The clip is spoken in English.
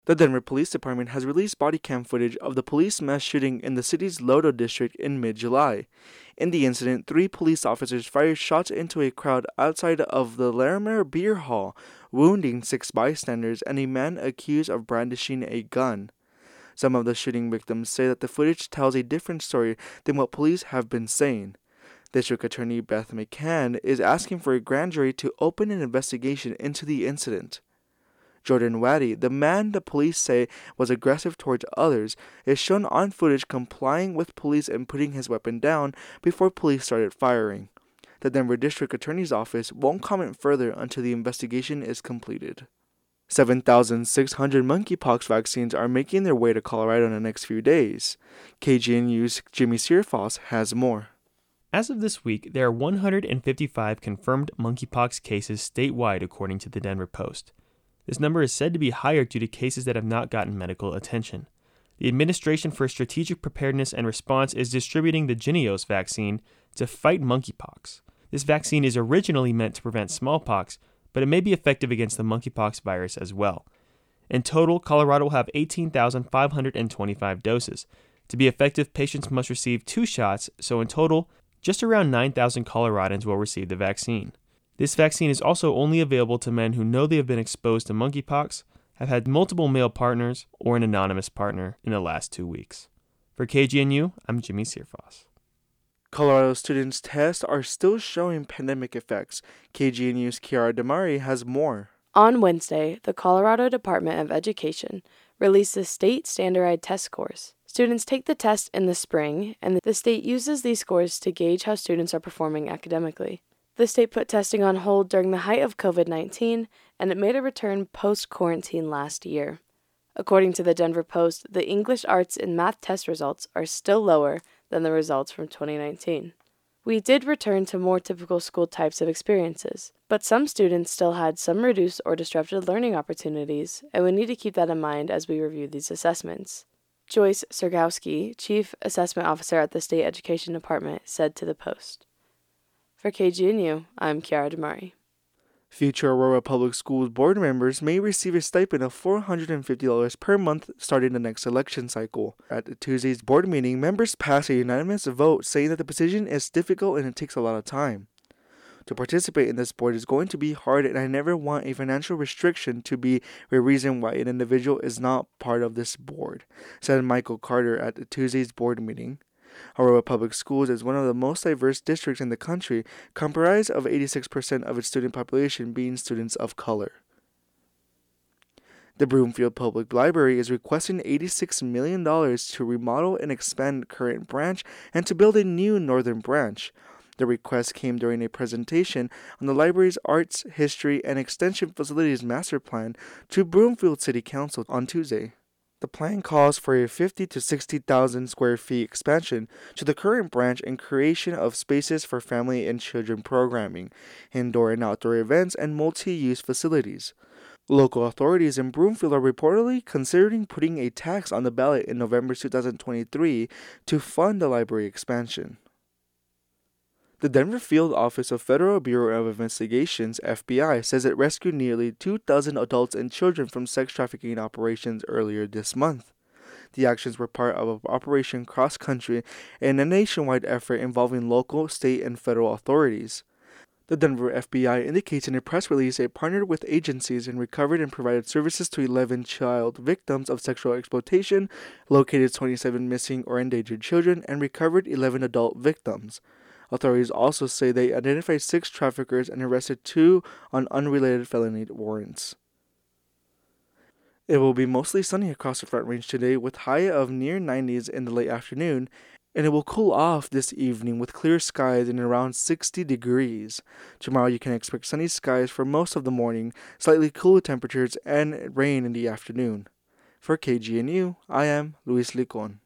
The Denver Police Department has released body cam footage of the police mass shooting in the city's Lodo district in mid-July. In the incident, 3 police officers fired shots into a crowd outside of the Larimer Beer Hall, wounding 6 bystanders and a man accused of brandishing a gun. Some of the shooting victims say that the footage tells a different story than what police have been saying. District Attorney Beth McCann is asking for a grand jury to open an investigation into the incident. Jordan Waddy, the man the police say was aggressive towards others, is shown on footage complying with police and putting his weapon down before police started firing. The Denver District Attorney's Office won't comment further until the investigation is completed. 7,600 monkeypox vaccines are making their way to Colorado in the next few days. KGNU's Jimmy Searfoss has more. As of this week, there are 155 confirmed monkeypox cases statewide, according to the Denver Post. This number is said to be higher due to cases that have not gotten medical attention. The Administration for Strategic Preparedness and Response is distributing the Jynneos vaccine to fight monkeypox. This vaccine is originally meant to prevent smallpox, but it may be effective against the monkeypox virus as well. In total, Colorado will have 18,525 doses. To be effective, patients must receive 2 shots, so in total, just around 9,000 Coloradans will receive the vaccine. This vaccine is also only available to men who know they have been exposed to monkeypox, have had multiple male partners, or an anonymous partner in the last 2 weeks. For KGNU, I'm Jimmy Searfoss. Colorado students' tests are still showing pandemic effects. KGNU's Kiara Damari has more. On Wednesday, the Colorado Department of Education released the state standardized test scores. Students take the test in the spring, and the state uses these scores to gauge how students are performing academically. The state put testing on hold during the height of COVID-19, and it made a return post-quarantine last year. According to the Denver Post, the English, Arts, and Math test results are still lower than the results from 2019. We did return to more typical school types of experiences, but some students still had some reduced or disrupted learning opportunities, and we need to keep that in mind as we review these assessments. Joyce Sergowski, Chief Assessment Officer at the State Education Department, said to the Post. For KGNU, I'm Kiara Damari. Future Aurora Public Schools board members may receive a stipend of $450 per month starting the next election cycle. At Tuesday's board meeting, members passed a unanimous vote saying that the position is difficult and it takes a lot of time. To participate in this board is going to be hard, and I never want a financial restriction to be a reason why an individual is not part of this board, said Michael Carter at Tuesday's board meeting. Aurora Public Schools is one of the most diverse districts in the country, comprised of 86% of its student population being students of color. The Broomfield Public Library is requesting $86 million to remodel and expand current branch and to build a new northern branch. The request came during a presentation on the library's Arts, History, and Extension Facilities Master Plan to Broomfield City Council on Tuesday. The plan calls for a 50 to 60,000 square feet expansion to the current branch and creation of spaces for family and children programming, indoor and outdoor events, and multi-use facilities. Local authorities in Broomfield are reportedly considering putting a tax on the ballot in November 2023 to fund the library expansion. The Denver Field Office of Federal Bureau of Investigations, FBI, says it rescued nearly 2,000 adults and children from sex trafficking operations earlier this month. The actions were part of Operation Cross Country and a nationwide effort involving local, state, and federal authorities. The Denver FBI indicates in a press release it partnered with agencies and recovered and provided services to 11 child victims of sexual exploitation, located 27 missing or endangered children, and recovered 11 adult victims. Authorities also say they identified 6 traffickers and arrested 2 on unrelated felony warrants. It will be mostly sunny across the Front Range today with high of near 90s in the late afternoon, and it will cool off this evening with clear skies and around 60 degrees. Tomorrow you can expect sunny skies for most of the morning, slightly cooler temperatures, and rain in the afternoon. For KGNU, I am Luis Licon.